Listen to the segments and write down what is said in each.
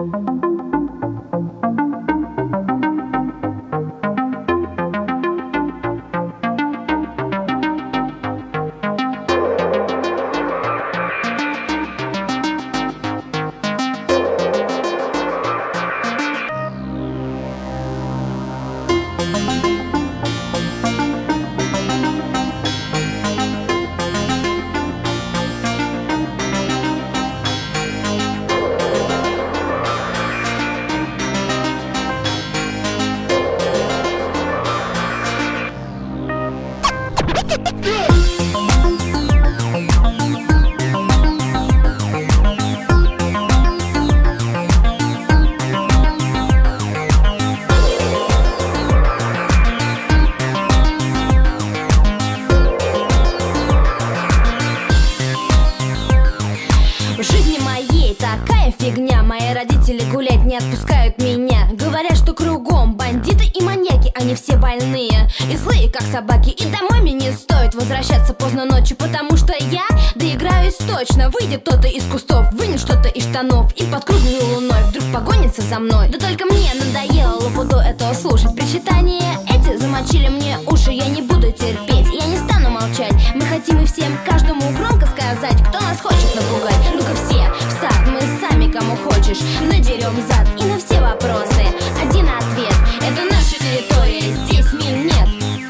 В жизни моей такая фигня. Мои родители гулять не отпускают меня. Говорят, что кругом бандиты и маньяки, они все больные и злые, как собаки. И домой мне не стоит возвращаться поздно ночью, потому что я доиграюсь точно. Выйдет кто-то из кустов, вынет что-то из штанов и под круглой луной вдруг погонится за мной. Да только мне надоело лопуду этого слушать. Причитания эти замочили мне уши. Я не буду терпеть, я не стану молчать. Мы хотим и всем, каждому громко сказать, кто нас хочет напугать. Ну-ка все в сад, мы сами кому хочешь надерем зад. И на все вопросы один ответ: это наша территория, здесь мин нет.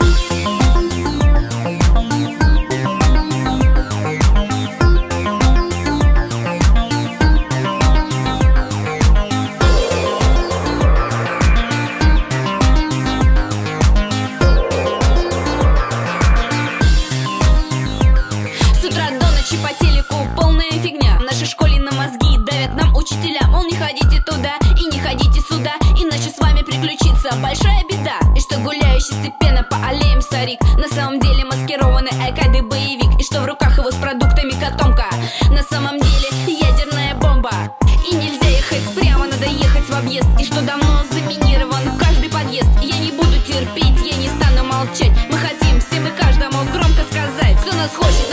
С утра до ночи по телеку полная фигня. В нашей школе на мозги давят нам учителя. Мол, не ходите туда и не ходите сюда, иначе с вами приключится большая беда. И что гуляющий степенно по аллеям старик на самом деле маскированный айкады боевик. И что в руках его с продуктами котомка на самом деле ядерная бомба. И нельзя ехать прямо, надо ехать в объезд. И что давно заминирован каждый подъезд. Я не буду терпеть, я не стану молчать. Мы хотим всем и каждому громко сказать, кто нас хочет